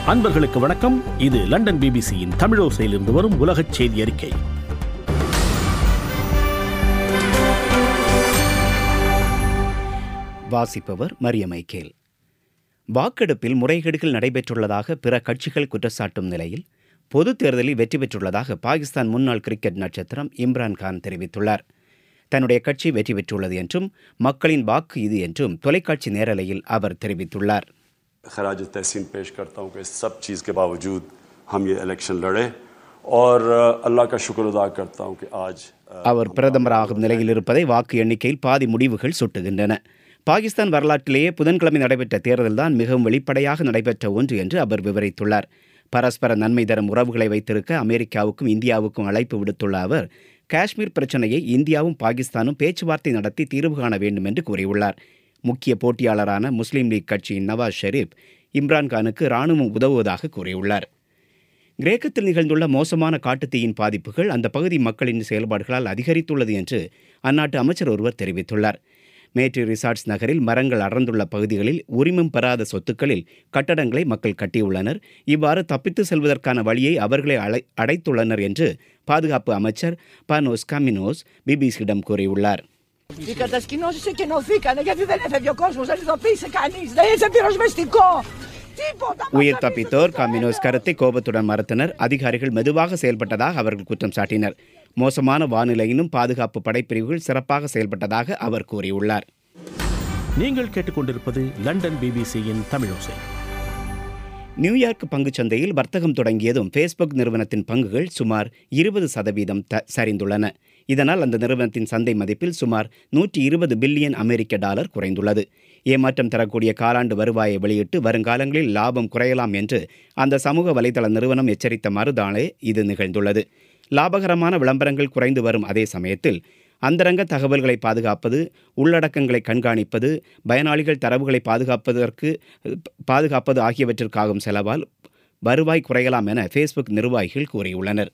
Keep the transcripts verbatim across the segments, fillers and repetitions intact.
அன்பர்களுக்கு வணக்கம். இது லண்டன் பிபிசியின் தமிழோசையிலிருந்து வரும் உலகச் செய்தி அறிக்கை. வாசிப்பவர் மரியமைக்கேல். வாக்கெடுப்பில் முறைகேடுகள் நடைபெற்றுள்ளதாக பிற கட்சிகள் குற்றச்சாட்டும் நிலையில் பொதுத் தேர்தலில் வெற்றி பெற்றுள்ளதாக பாகிஸ்தான் முன்னாள் கிரிக்கெட் நட்சத்திரம் இம்ரான்கான் தெரிவித்துள்ளார். தன்னுடைய கட்சி வெற்றி பெற்றுள்ளது என்றும் மக்களின் வாக்கு இது என்றும் தொலைக்காட்சி நேரலையில் அவர் தெரிவித்துள்ளார். खराज तहसीन पेश करता हूँ कि इस सब चीज़ के बावजूद हम ये इलेक्शन लड़े और अल्लाह का शुक्र अदा करता हूँ कि आज அவர் பிரதமராகும் நிலையில் இருப்பதை வாக்கு எண்ணிக்கையில் பாதி முடிவுகள் சுட்டுகின்றன. பாகிஸ்தான் வரலாற்றிலேயே புதன்கிழமை நடைபெற்ற தேர்தல்தான் மிகவும் வெளிப்படையாக நடைபெற்ற ஒன்று என்று அவர் விவரித்துள்ளார். பரஸ்பர நன்மை தரும் உறவுகளை வைத்திருக்க அமெரிக்காவுக்கும் இந்தியாவுக்கும் அழைப்பு விடுத்துள்ள அவர் காஷ்மீர் பிரச்சினையை இந்தியாவும் பாகிஸ்தானும் பேச்சுவார்த்தை நடத்தி தீர்வு காண வேண்டும் என்று கூறியுள்ளார். முக்கிய போட்டியாளரான முஸ்லீம் லீக் கட்சியின் நவாஸ் ஷெரீப் இம்ரான்கானுக்கு இராணுவம் உதவுவதாக கூறியுள்ளார். கிரேக்கத்தில் நிகழ்ந்துள்ள மோசமான காட்டுத்தீயின் பாதிப்புகள் அந்த பகுதி மக்களின் செயல்பாடுகளால் அதிகரித்துள்ளது என்று அந்நாட்டு அமைச்சர் ஒருவர் தெரிவித்துள்ளார். மேட்ரி ரிசார்ட்ஸ் நகரில் மரங்கள் அடர்ந்துள்ள பகுதிகளில் உரிமம் பெறாத சொத்துக்களில் கட்டடங்களை மக்கள் கட்டியுள்ளனர். இவ்வாறு தப்பித்து செல்வதற்கான வழியை அவர்களை அடை அடைத்துள்ளனர் என்று பாதுகாப்பு அமைச்சர் பானோஸ் காமினோஸ் பிபிசியிடம் கூறியுள்ளார். Οι κατασκηνώσεις εκενωθήκανε γιατί δεν έφευγε ο κόσμος, δεν ειδοποίησε κανείς, δεν είσαι πυροσβεστικό. உயிர் தப்பித்தோர் காமினோஸ் கருத்தை கோபத்துடன் மறுத்தனர். அதிகாரிகள் மெதுவாக செயல்பட்டதாக அவர்கள் குற்றம் சாட்டினர். மோசமான வானிலையிலும் பாதுகாப்பு படைப்பிரிவுகள் சிறப்பாக செயல்பட்டதாக அவர் கூறியுள்ளார். நீங்கள் கேட்டுக்கொண்டிருப்பது லண்டன் பிபிசியின் தமிழோசை. நியூயார்க் பங்குச்சந்தையில் வர்த்தகம் தொடங்கியதும் ஃபேஸ்புக் நிறுவனத்தின் பங்குகள் சுமார் இருபது சதவீதம் த சரிந்துள்ளன. இதனால் அந்த நிறுவனத்தின் சந்தை மதிப்பில் சுமார் நூற்றி இருபது பில்லியன் அமெரிக்க டாலர் குறைந்துள்ளது. ஏமாற்றம் தரக்கூடிய காலாண்டு வருவாயை வெளியிட்டு வருங்காலங்களில் லாபம் குறையலாம் என்று அந்த சமூக வலைதள நிறுவனம் எச்சரித்த மறுநாளே இது நிகழ்ந்துள்ளது. லாபகரமான விளம்பரங்கள் குறைந்து வரும் அதே சமயத்தில் அந்தரங்க தகவல்களை பாதுகாப்பது, உள்ளடக்கங்களை கண்காணிப்பது, பயனாளிகள் தரவுகளை பாதுகாப்பதற்கு பாதுகாப்பது ஆகியவற்றிற்காகும் செலவால் வருவாய் குறையலாம் என ஃபேஸ்புக் நிர்வாகிகள் கூறியுள்ளனர்.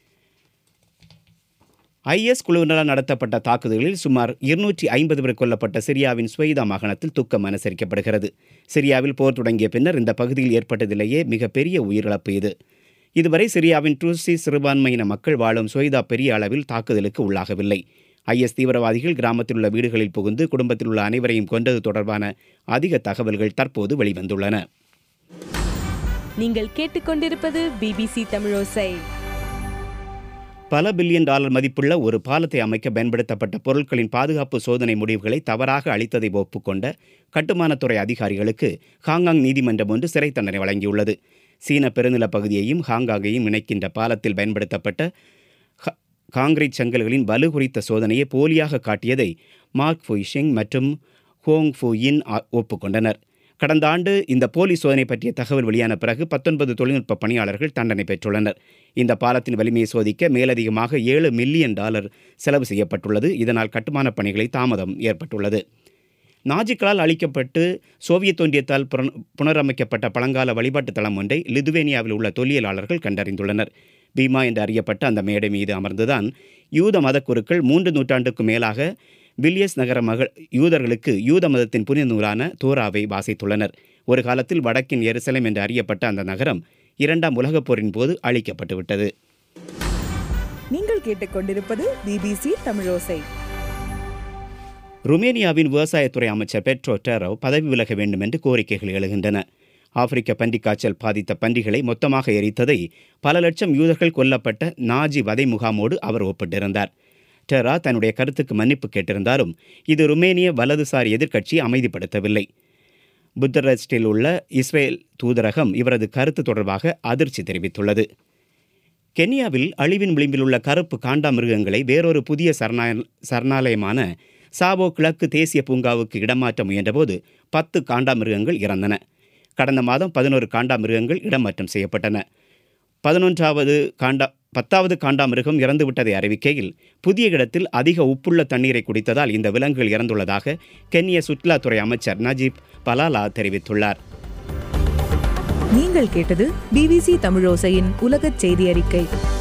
ஐஎஸ் குழுவினரால் நடத்தப்பட்ட தாக்குதலில் சுமார் இருநூற்றி ஐம்பது பேர் கொல்லப்பட்ட சிரியாவின் ஸ்வைதா மாகாணத்தில் துக்கம் அனுசரிக்கப்படுகிறது. சிரியாவில் போர் தொடங்கிய பின்னர் இந்த பகுதியில் ஏற்பட்டதிலேயே மிகப்பெரிய உயிரிழப்பு இது. இதுவரை சிரியாவின் ட்ரூசி சிறுபான்மையின மக்கள் வாழும் ஸ்வைதா பெரிய அளவில் தாக்குதலுக்கு உள்ளாகவில்லை. ஐஎஸ் தீவிரவாதிகள் கிராமத்தில் உள்ள வீடுகளில் புகுந்து குடும்பத்தில் உள்ள அனைவரையும் கொண்டது தொடர்பான அதிக தகவல்கள் தற்போது வெளிவந்துள்ளன. நீங்கள் கேட்டுக்கொண்டிருப்பது பிபிசி தமிழோசை. பல பில்லியன் டாலர் மதிப்புள்ள ஒரு பாலத்தை அமைக்க பயன்படுத்தப்பட்ட பொருட்களின் பாதுகாப்பு சோதனை முடிவுகளை தவறாக அளித்ததை ஒப்புக்கொண்ட கட்டுமானத்துறை அதிகாரிகளுக்கு ஹாங்காங் நீதிமன்றம் ஒன்று சிறை தண்டனை வழங்கியுள்ளது. சீன பெருநில பகுதியையும் ஹாங்காங்கையும் இணைக்கின்ற பாலத்தில் பயன்படுத்தப்பட்ட காங்கிரீட் செங்கல்களின் வலு குறித்த சோதனையை போலியாக காட்டியதை மார்க் ஃபுய்ஷிங் மற்றும் ஹோங் ஃபுயின் ஒப்புக்கொண்டனர். கடந்த ஆண்டு இந்த போலி சோதனை பற்றிய தகவல் வெளியான பிறகு பத்தொன்பது தொழில்நுட்ப பணியாளர்கள் தண்டனை பெற்றுள்ளனர். இந்த பாலத்தின் வலிமையை சோதிக்க மேலதிகமாக ஏழு மில்லியன் டாலர் செலவு செய்யப்பட்டுள்ளது. இதனால் கட்டுமானப் பணிகளை தாமதம் ஏற்பட்டுள்ளது. நாஜிக்களால் அழிக்கப்பட்டு சோவியத் ஒன்றியத்தால் புனரமைக்கப்பட்ட பழங்கால வழிபாட்டு தளம் ஒன்றை லிதுவேனியாவில் உள்ள தொல்லியலாளர்கள் கண்டறிந்துள்ளனர். பீமா என்று அறியப்பட்ட அந்த மேடை மீது அமர்ந்துதான் யூத மத குருக்கள் மூன்று நூற்றாண்டுக்கு மேலாக வில்லியஸ் நகர மகள் யூதர்களுக்கு யூத மதத்தின் புனித நூலான தோராவை வாசித்துள்ளனர். ஒரு காலத்தில் வடக்கின் எருசலேம் என்று அறியப்பட்ட அந்த நகரம் இரண்டாம் உலகப் போரின் போது அழிக்கப்பட்டுவிட்டது. நீங்கள் கேட்டுக்கொண்டிருப்பது பிபிசி தமிழோசை. ருமேனியாவின் விவசாயத்துறை அமைச்சர் பெட்ரோ டெரோ பதவி விலக வேண்டும் என்று கோரிக்கைகள் எழுகின்றன. ஆப்பிரிக்க பன்றிக்காய்ச்சல் பாதித்த பன்றிகளை மொத்தமாக எரித்ததை பல லட்சம் யூதர்கள் கொல்லப்பட்ட நாஜி வதை முகாமோடு அவர் ஒப்பிட்டிருந்தார். டெரா தன்னுடைய கருத்துக்கு மன்னிப்பு கேட்டிருந்தாலும் இது ருமேனிய வலதுசாரி எதிர்க்கட்சி அமைதிப்படுத்தவில்லை. புத்தரெஸ்டில் உள்ள இஸ்ரேல் தூதரகம் இவரது கருத்து தொடர்பாக அதிர்ச்சி தெரிவித்துள்ளது. கென்யாவில் அழிவின் விளிம்பில் உள்ள கருப்பு காண்டாமிருகங்களை வேறொரு புதிய சரணா சரணாலயமான சாவோ கிழக்கு தேசிய பூங்காவுக்கு இடமாற்ற முயன்றபோது பத்து காண்டாமிருகங்கள் இறந்தன. கடந்த மாதம் பதினோரு காண்டாமிருகங்கள் இடமாற்றம் செய்யப்பட்டன. பதினொன்றாவது காண்டா பத்தாவது காண்டாமிருகம் இறந்துவிட்டதை அறிவிக்கையில் புதிய இடத்தில் அதிக உப்புள்ள தண்ணீரை குடித்ததால் இந்த விலங்குகள் இறந்துள்ளதாக கென்ய சுற்றுலாத்துறை அமைச்சர் நஜீப் பலாலா தெரிவித்துள்ளார். நீங்கள் கேட்டது பிபிசி தமிழோசையின் உலகச் செய்தி அறிக்கை.